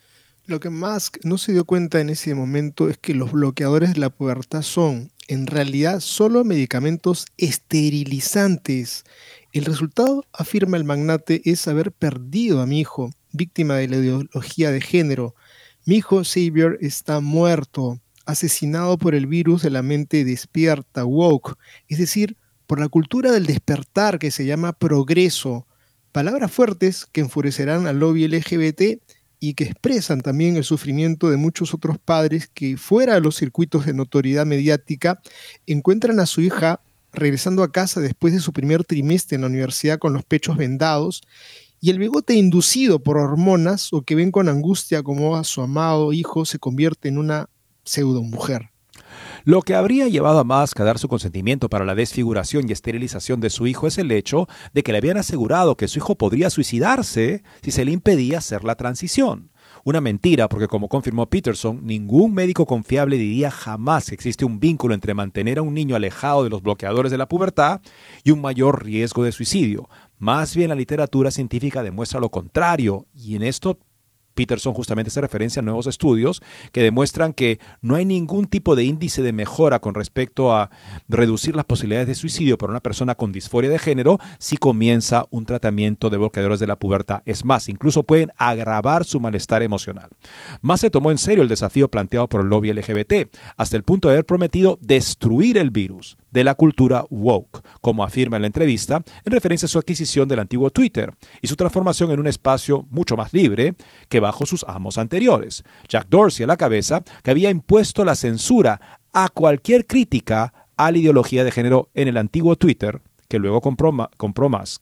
Lo que Musk no se dio cuenta en ese momento es que los bloqueadores de la pubertad son, en realidad, solo medicamentos esterilizantes. El resultado, afirma el magnate, es haber perdido a mi hijo, víctima de la ideología de género. Mi hijo Xavier está muerto, asesinado por el virus de la mente despierta, woke, es decir, por la cultura del despertar que se llama progreso. Palabras fuertes que enfurecerán al lobby L G B T y que expresan también el sufrimiento de muchos otros padres que, fuera de los circuitos de notoriedad mediática, encuentran a su hija regresando a casa después de su primer trimestre en la universidad con los pechos vendados y el bigote inducido por hormonas, o que ven con angustia como a su amado hijo se convierte en una pseudo mujer. Lo que habría llevado a Musk a dar su consentimiento para la desfiguración y esterilización de su hijo es el hecho de que le habían asegurado que su hijo podría suicidarse si se le impedía hacer la transición. Una mentira, porque como confirmó Peterson, ningún médico confiable diría jamás que existe un vínculo entre mantener a un niño alejado de los bloqueadores de la pubertad y un mayor riesgo de suicidio. Más bien la literatura científica demuestra lo contrario, y en esto Peterson justamente hace referencia a nuevos estudios que demuestran que no hay ningún tipo de índice de mejora con respecto a reducir las posibilidades de suicidio para una persona con disforia de género si comienza un tratamiento de bloqueadores de la pubertad. Es más, incluso pueden agravar su malestar emocional. Más se tomó en serio el desafío planteado por el lobby L G B T, hasta el punto de haber prometido destruir el virus de la cultura woke, como afirma en la entrevista, en referencia a su adquisición del antiguo Twitter y su transformación en un espacio mucho más libre que bajo sus amos anteriores. Jack Dorsey a la cabeza, que había impuesto la censura a cualquier crítica a la ideología de género en el antiguo Twitter, que luego compró, compró Musk.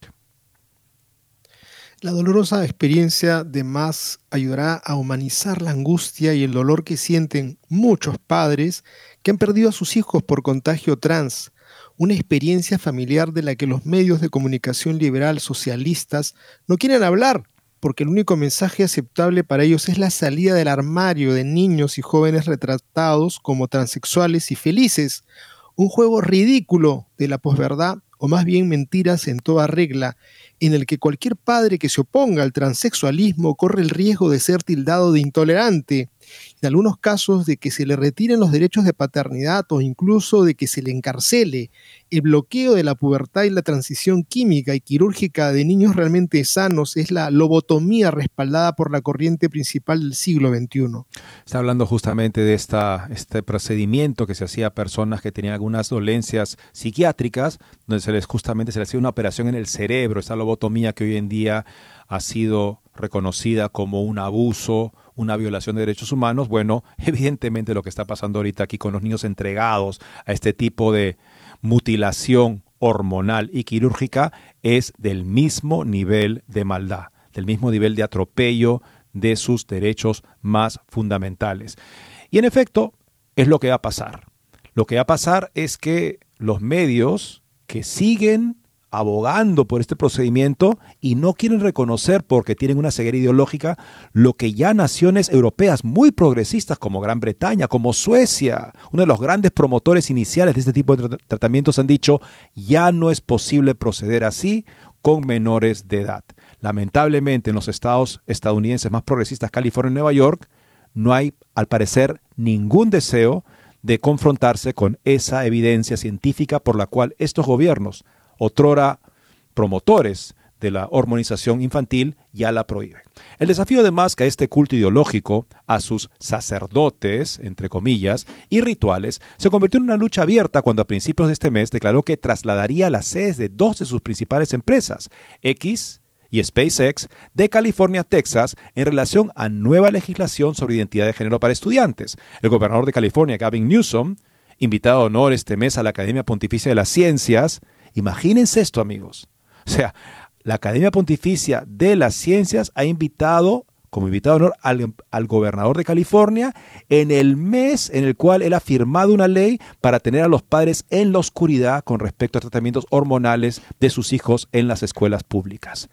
La dolorosa experiencia de Musk ayudará a humanizar la angustia y el dolor que sienten muchos padres que han perdido a sus hijos por contagio trans, una experiencia familiar de la que los medios de comunicación liberal socialistas no quieren hablar, porque el único mensaje aceptable para ellos es la salida del armario de niños y jóvenes retratados como transexuales y felices, un juego ridículo de la posverdad, o más bien mentiras en toda regla, en el que cualquier padre que se oponga al transexualismo corre el riesgo de ser tildado de intolerante, en algunos casos de que se le retiren los derechos de paternidad o incluso de que se le encarcele. El bloqueo de la pubertad y la transición química y quirúrgica de niños realmente sanos es la lobotomía respaldada por la corriente principal del siglo veintiuno. Está hablando justamente de esta, este procedimiento que se hacía a personas que tenían algunas dolencias psiquiátricas, donde se les justamente se les hacía una operación en el cerebro, esa lobotomía que hoy en día ha sido reconocida como un abuso, una violación de derechos humanos. Bueno, evidentemente lo que está pasando ahorita aquí con los niños entregados a este tipo de mutilación hormonal y quirúrgica es del mismo nivel de maldad, del mismo nivel de atropello de sus derechos más fundamentales. Y en efecto, es lo que va a pasar. Lo que va a pasar es que los medios que siguen abogando por este procedimiento y no quieren reconocer, porque tienen una ceguera ideológica, lo que ya naciones europeas muy progresistas como Gran Bretaña, como Suecia, uno de los grandes promotores iniciales de este tipo de tra- tratamientos han dicho, ya no es posible proceder así con menores de edad. Lamentablemente en los estados estadounidenses más progresistas, California y Nueva York, no hay al parecer ningún deseo de confrontarse con esa evidencia científica por la cual estos gobiernos, otrora promotores de la hormonización infantil, ya la prohíben. El desafío además que a este culto ideológico, a sus sacerdotes, entre comillas, y rituales, se convirtió en una lucha abierta cuando a principios de este mes declaró que trasladaría las sedes de dos de sus principales empresas, X y SpaceX, de California a Texas en relación a nueva legislación sobre identidad de género para estudiantes. El gobernador de California, Gavin Newsom, invitado de honor este mes a la Academia Pontificia de las Ciencias, imagínense esto, amigos. O sea, la Academia Pontificia de las Ciencias ha invitado, como invitado de honor, al, al gobernador de California en el mes en el cual él ha firmado una ley para tener a los padres en la oscuridad con respecto a tratamientos hormonales de sus hijos en las escuelas públicas.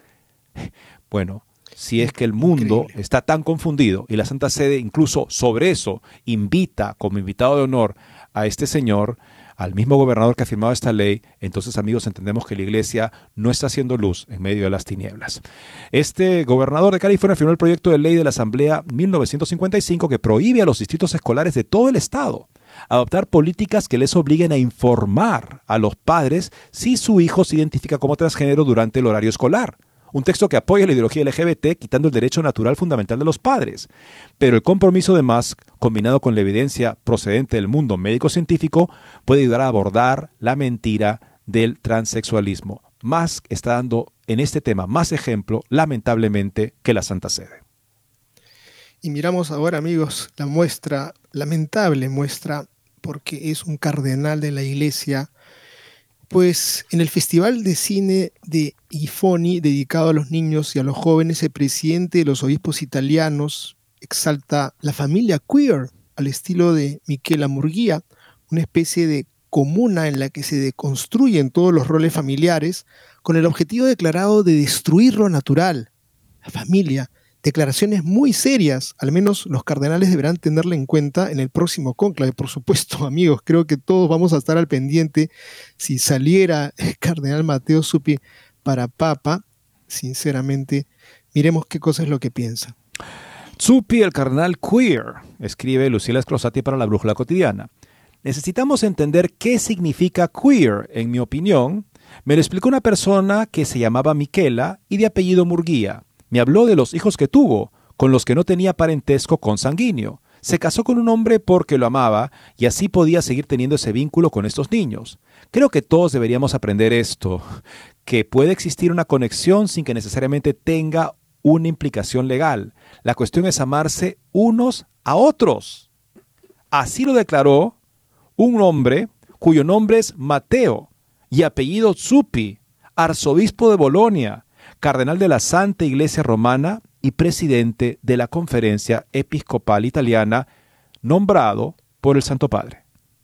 Bueno, si es que el mundo Increíble. Está tan confundido y la Santa Sede incluso sobre eso invita como invitado de honor a este señor, al mismo gobernador que ha firmado esta ley, entonces, amigos, entendemos que la iglesia no está haciendo luz en medio de las tinieblas. Este gobernador de California firmó el proyecto de ley de la Asamblea mil novecientos cincuenta y cinco que prohíbe a los distritos escolares de todo el estado adoptar políticas que les obliguen a informar a los padres si su hijo se identifica como transgénero durante el horario escolar. Un texto que apoya la ideología L G B T, quitando el derecho natural fundamental de los padres. Pero el compromiso de Musk, combinado con la evidencia procedente del mundo médico-científico, puede ayudar a abordar la mentira del transexualismo. Musk está dando en este tema más ejemplo, lamentablemente, que la Santa Sede. Y miramos ahora, amigos, la muestra, lamentable muestra, porque es un cardenal de la iglesia. Pues en el Festival de Cine de Gifoni, dedicado a los niños y a los jóvenes, el presidente de los obispos italianos exalta la familia queer al estilo de Michela Murguía, una especie de comuna en la que se deconstruyen todos los roles familiares con el objetivo declarado de destruir lo natural, la familia. Declaraciones muy serias, al menos los cardenales deberán tenerla en cuenta en el próximo cónclave. Por supuesto, amigos, creo que todos vamos a estar al pendiente si saliera el cardenal Matteo Zuppi para papa. Sinceramente, miremos qué cosa es lo que piensa. Zuppi, el cardenal queer, escribe Lucila Scrosati para la Brújula Cotidiana. Necesitamos entender qué significa queer, en mi opinión. Me lo explicó una persona que se llamaba Michela y de apellido Murguía. Me habló de los hijos que tuvo, con los que no tenía parentesco consanguíneo. Se casó con un hombre porque lo amaba y así podía seguir teniendo ese vínculo con estos niños. Creo que todos deberíamos aprender esto, que puede existir una conexión sin que necesariamente tenga una implicación legal. La cuestión es amarse unos a otros. Así lo declaró un hombre cuyo nombre es Mateo y apellido Zuppi, arzobispo de Bolonia, cardenal de la Santa Iglesia Romana y presidente de la Conferencia Episcopal Italiana, nombrado por el Santo Padre.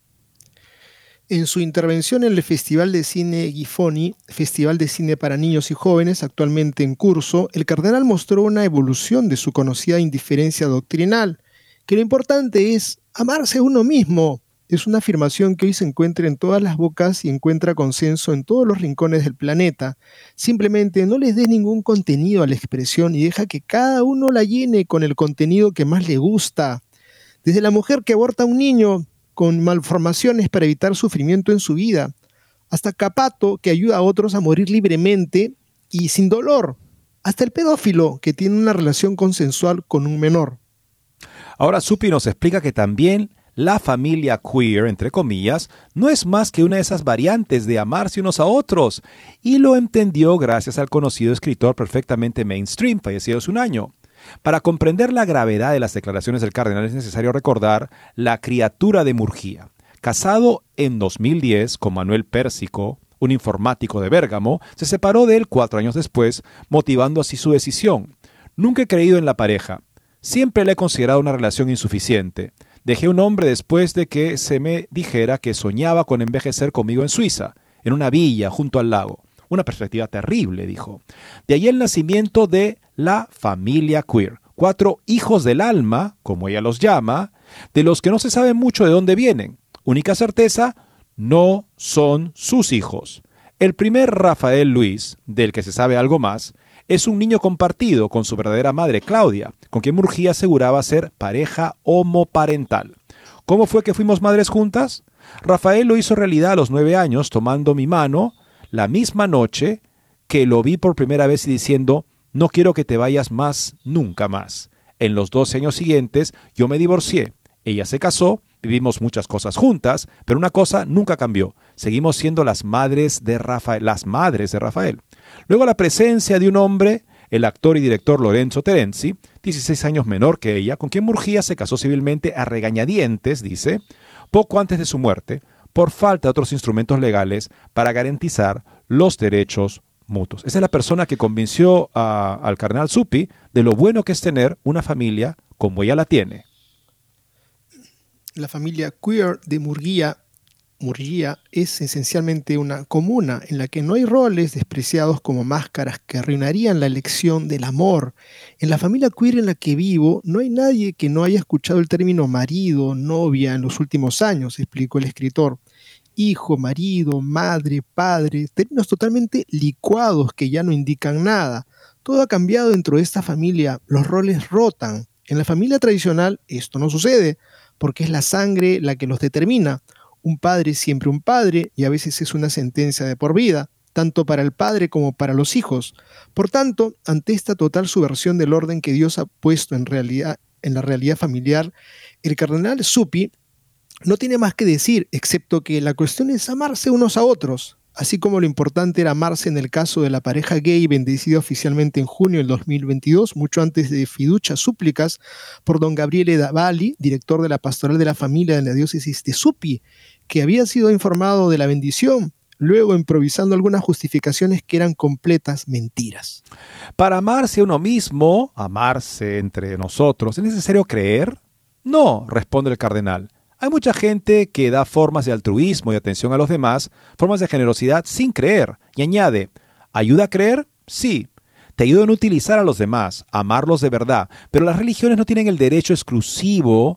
En su intervención en el Festival de Cine Gifoni, Festival de Cine para Niños y Jóvenes, actualmente en curso, el cardenal mostró una evolución de su conocida indiferencia doctrinal, que lo importante es amarse uno mismo. Es una afirmación que hoy se encuentra en todas las bocas y encuentra consenso en todos los rincones del planeta. Simplemente no les des ningún contenido a la expresión y deja que cada uno la llene con el contenido que más le gusta. Desde la mujer que aborta a un niño con malformaciones para evitar sufrimiento en su vida, hasta Capato, que ayuda a otros a morir libremente y sin dolor, hasta el pedófilo, que tiene una relación consensual con un menor. Ahora Zuppi nos explica que también la familia queer, entre comillas, no es más que una de esas variantes de amarse unos a otros, y lo entendió gracias al conocido escritor perfectamente mainstream, fallecido hace un año. Para comprender la gravedad de las declaraciones del cardenal es necesario recordar la criatura de Murguía. Casado en dos mil diez con Manuel Pérsico, un informático de Bérgamo, se separó de él cuatro años después, motivando así su decisión. Nunca he creído en la pareja. Siempre le he considerado una relación insuficiente. Dejé un hombre después de que se me dijera que soñaba con envejecer conmigo en Suiza, en una villa junto al lago. Una perspectiva terrible, dijo. De ahí el nacimiento de la familia queer. Cuatro hijos del alma, como ella los llama, de los que no se sabe mucho de dónde vienen. Única certeza, no son sus hijos. El primer Rafael Luis, del que se sabe algo más, es un niño compartido con su verdadera madre, Claudia, con quien Murguía aseguraba ser pareja homoparental. ¿Cómo fue que fuimos madres juntas? Rafael lo hizo realidad a los nueve años, tomando mi mano la misma noche que lo vi por primera vez y diciendo, no quiero que te vayas más, nunca más. En los doce años siguientes yo me divorcié. Ella se casó, vivimos muchas cosas juntas, pero una cosa nunca cambió. Seguimos siendo las madres de Rafael, las madres de Rafael. Luego la presencia de un hombre, el actor y director Lorenzo Terenzi, dieciséis años menor que ella, con quien Murguía se casó civilmente a regañadientes, dice, poco antes de su muerte, por falta de otros instrumentos legales para garantizar los derechos mutuos. Esa es la persona que convenció a, al cardenal Zuppi de lo bueno que es tener una familia como ella la tiene. La familia queer de Murguía, Murguía es esencialmente una comuna en la que no hay roles despreciados como máscaras que arruinarían la elección del amor. En la familia queer en la que vivo no hay nadie que no haya escuchado el término marido, novia en los últimos años, explicó el escritor. Hijo, marido, madre, padre, términos totalmente licuados que ya no indican nada. Todo ha cambiado dentro de esta familia, los roles rotan. En la familia tradicional esto no sucede, porque es la sangre la que los determina. Un padre es siempre un padre y a veces es una sentencia de por vida, tanto para el padre como para los hijos. Por tanto, ante esta total subversión del orden que Dios ha puesto en, realidad, en la realidad familiar, el cardenal Zuppi no tiene más que decir, excepto que la cuestión es amarse unos a otros, así como lo importante era amarse en el caso de la pareja gay bendecida oficialmente en junio del dos mil veintidós, mucho antes de fiducias súplicas por don Gabriele Davalli, director de la Pastoral de la Familia de la diócesis de Zuppi, que había sido informado de la bendición, luego improvisando algunas justificaciones que eran completas mentiras. Para amarse a uno mismo, amarse entre nosotros, ¿es necesario creer? No, responde el cardenal. Hay mucha gente que da formas de altruismo y atención a los demás, formas de generosidad sin creer. Y añade, ¿ayuda a creer? Sí. Te ayudan a utilizar a los demás, a amarlos de verdad. Pero las religiones no tienen el derecho exclusivo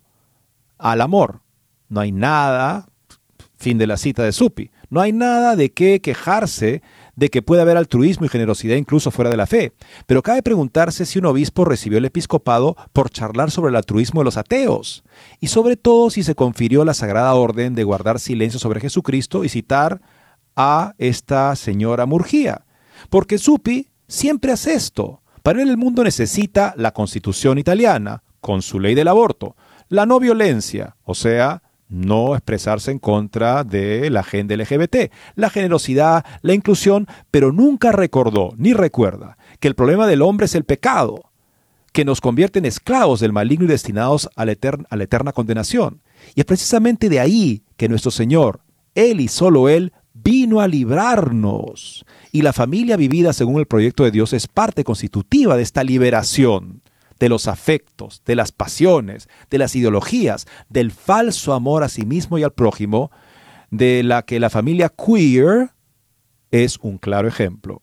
al amor. No hay nada, fin de la cita de Zuppi, no hay nada de qué quejarse de que puede haber altruismo y generosidad incluso fuera de la fe. Pero cabe preguntarse si un obispo recibió el episcopado por charlar sobre el altruismo de los ateos. Y sobre todo si se confirió la sagrada orden de guardar silencio sobre Jesucristo y citar a esta señora Murguía. Porque Zuppi siempre hace esto. Para él el mundo necesita la Constitución italiana, con su ley del aborto, la no violencia, o sea, no expresarse en contra de la agenda L G B T, la generosidad, la inclusión, pero nunca recordó ni recuerda que el problema del hombre es el pecado, que nos convierte en esclavos del maligno y destinados a la, eterna, a la eterna condenación. Y es precisamente de ahí que nuestro Señor, Él y solo Él, vino a librarnos. Y la familia vivida según el proyecto de Dios es parte constitutiva de esta liberación, de los afectos, de las pasiones, de las ideologías, del falso amor a sí mismo y al prójimo, de la que la familia queer es un claro ejemplo.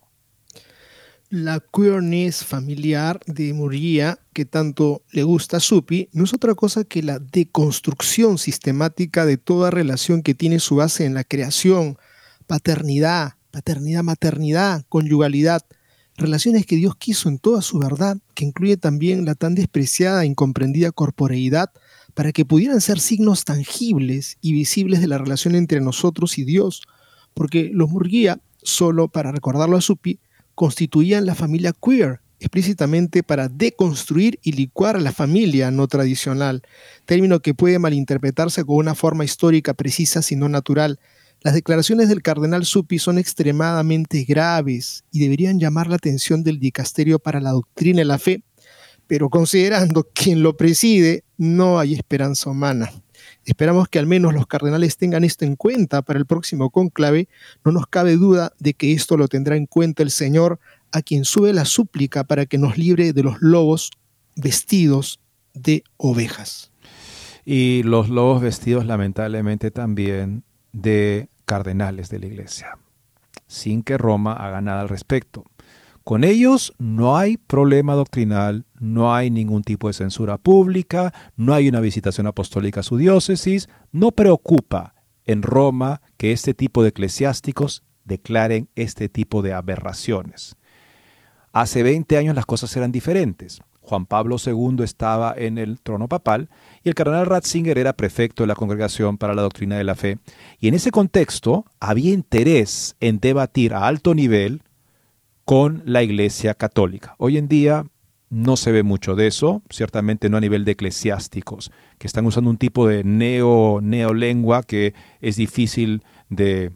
La queerness familiar de Murguía, que tanto le gusta a Zuppi, no es otra cosa que la deconstrucción sistemática de toda relación que tiene su base en la creación, paternidad, paternidad, maternidad, conyugalidad, relaciones que Dios quiso en toda su verdad, que incluye también la tan despreciada e incomprendida corporeidad, para que pudieran ser signos tangibles y visibles de la relación entre nosotros y Dios, porque los Murguía, solo para recordarlo a Zuppi, constituían la familia queer, explícitamente para deconstruir y licuar a la familia no tradicional, término que puede malinterpretarse con una forma histórica precisa sino natural. Las declaraciones del cardenal Zuppi son extremadamente graves y deberían llamar la atención del dicasterio para la doctrina y la fe, pero considerando quien lo preside, no hay esperanza humana. Esperamos que al menos los cardenales tengan esto en cuenta para el próximo cónclave. No nos cabe duda de que esto lo tendrá en cuenta el Señor, a quien sube la súplica para que nos libre de los lobos vestidos de ovejas. Y los lobos vestidos lamentablemente también de cardenales de la Iglesia. sin que Roma haga nada al respecto. Con ellos no hay problema doctrinal, no hay ningún tipo de censura pública, no hay una visitación apostólica a su diócesis, no preocupa en Roma que este tipo de eclesiásticos declaren este tipo de aberraciones. Hace veinte años las cosas eran diferentes. Juan Pablo segundo estaba en el trono papal y el cardenal Ratzinger era prefecto de la Congregación para la Doctrina de la Fe. Y en ese contexto había interés en debatir a alto nivel con la Iglesia Católica. Hoy en día no se ve mucho de eso, ciertamente no a nivel de eclesiásticos, que están usando un tipo de neo, neolengua que es difícil de,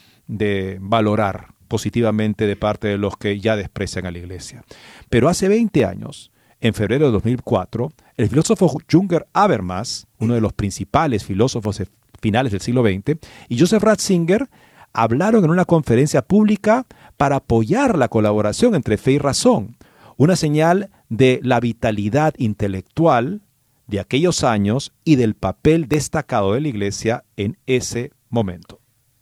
de valorar positivamente de parte de los que ya desprecian a la Iglesia. Pero hace veinte años, en febrero de dos mil cuatro, el filósofo Jürgen Habermas, uno de los principales filósofos finales del siglo veinte, y Joseph Ratzinger hablaron en una conferencia pública para apoyar la colaboración entre fe y razón, una señal de la vitalidad intelectual de aquellos años y del papel destacado de la Iglesia en ese momento.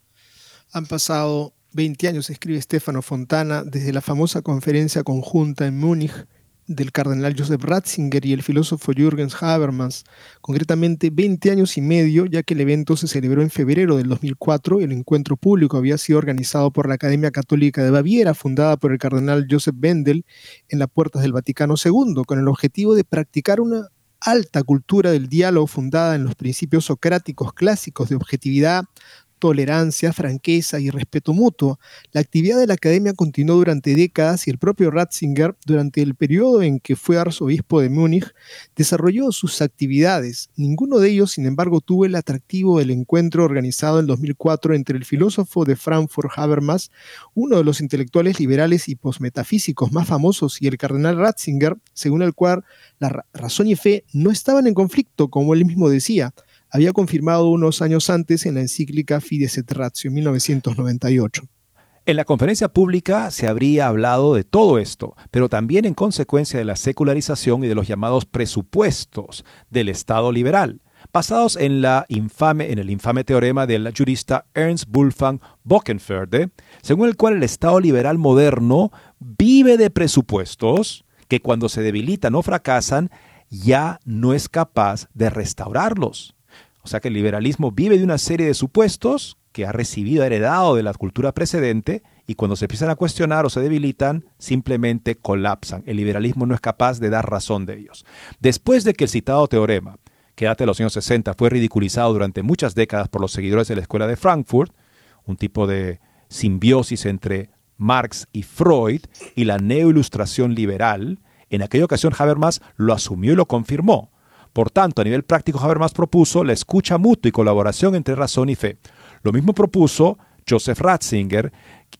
Han pasado veinte años, escribe Stefano Fontana, desde la famosa conferencia conjunta en Múnich del cardenal Joseph Ratzinger y el filósofo Jürgen Habermas, concretamente veinte años y medio, ya que el evento se celebró en febrero del dos mil cuatro. El encuentro público había sido organizado por la Academia Católica de Baviera, fundada por el cardenal Joseph Bendel en las puertas del Vaticano segundo, con el objetivo de practicar una alta cultura del diálogo fundada en los principios socráticos clásicos de objetividad, tolerancia, franqueza y respeto mutuo. La actividad de la academia continuó durante décadas y el propio Ratzinger, durante el periodo en que fue arzobispo de Múnich, desarrolló sus actividades. Ninguno de ellos, sin embargo, tuvo el atractivo del encuentro organizado en dos mil cuatro entre el filósofo de Frankfurt Habermas, uno de los intelectuales liberales y posmetafísicos más famosos, y el cardenal Ratzinger, según el cual la ra- razón y fe no estaban en conflicto, como él mismo decía. Había confirmado unos años antes en la encíclica Fides et Ratio, mil novecientos noventa y ocho. En la conferencia pública se habría hablado de todo esto, pero también en consecuencia de la secularización y de los llamados presupuestos del Estado liberal, basados en, la infame, en el infame teorema del jurista Ernst Wolfgang Böckenförde, según el cual el Estado liberal moderno vive de presupuestos que cuando se debilitan o fracasan ya no es capaz de restaurarlos. O sea que el liberalismo vive de una serie de supuestos que ha recibido, heredado de la cultura precedente, y cuando se empiezan a cuestionar o se debilitan, simplemente colapsan. El liberalismo no es capaz de dar razón de ellos. Después de que el citado teorema, que data de los años sesenta, fue ridiculizado durante muchas décadas por los seguidores de la Escuela de Frankfurt, un tipo de simbiosis entre Marx y Freud y la neoilustración liberal, en aquella ocasión Habermas lo asumió y lo confirmó. Por tanto, a nivel práctico, Habermas propuso la escucha mutua y colaboración entre razón y fe. Lo mismo propuso Joseph Ratzinger,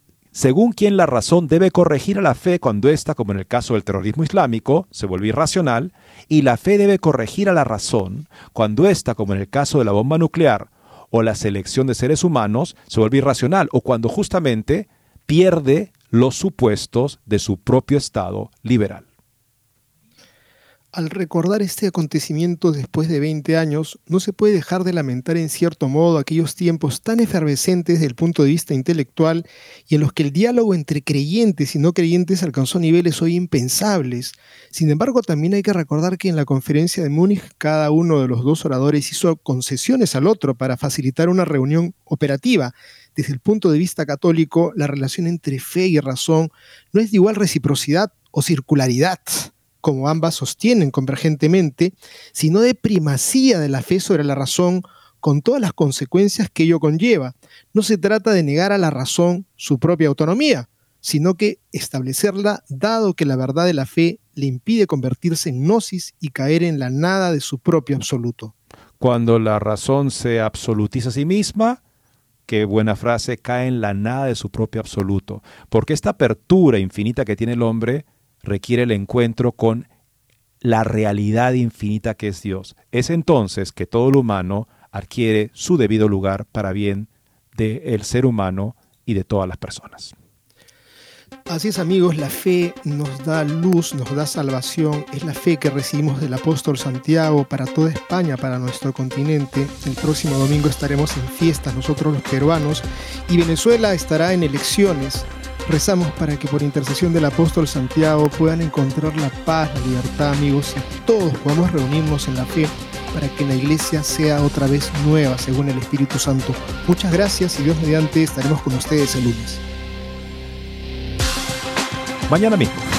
según quien la razón debe corregir a la fe cuando ésta, como en el caso del terrorismo islámico, se vuelve irracional, y la fe debe corregir a la razón cuando ésta, como en el caso de la bomba nuclear o la selección de seres humanos, se vuelve irracional, o cuando justamente pierde los supuestos de su propio Estado liberal. Al recordar este acontecimiento después de veinte años, no se puede dejar de lamentar en cierto modo aquellos tiempos tan efervescentes desde el punto de vista intelectual y en los que el diálogo entre creyentes y no creyentes alcanzó niveles hoy impensables. Sin embargo, también hay que recordar que en la conferencia de Múnich cada uno de los dos oradores hizo concesiones al otro para facilitar una reunión operativa. Desde el punto de vista católico, la relación entre fe y razón no es de igual reciprocidad o circularidad, como ambas sostienen convergentemente, sino de primacía de la fe sobre la razón, con todas las consecuencias que ello conlleva. No se trata de negar a la razón su propia autonomía, sino que establecerla, dado que la verdad de la fe le impide convertirse en gnosis y caer en la nada de su propio absoluto. Cuando la razón se absolutiza a sí misma, qué buena frase, cae en la nada de su propio absoluto, porque esta apertura infinita que tiene el hombre requiere el encuentro con la realidad infinita que es Dios. Es entonces que todo lo humano adquiere su debido lugar para bien del ser humano y de todas las personas. Así es, amigos, la fe nos da luz, nos da salvación. Es la fe que recibimos del apóstol Santiago para toda España, para nuestro continente. El próximo domingo estaremos en fiestas nosotros los peruanos y Venezuela estará en elecciones. Rezamos para que por intercesión del apóstol Santiago puedan encontrar la paz, la libertad, amigos, y todos podamos reunirnos en la fe para que la iglesia sea otra vez nueva según el Espíritu Santo. Muchas gracias y Dios mediante estaremos con ustedes el lunes. Mañana mismo,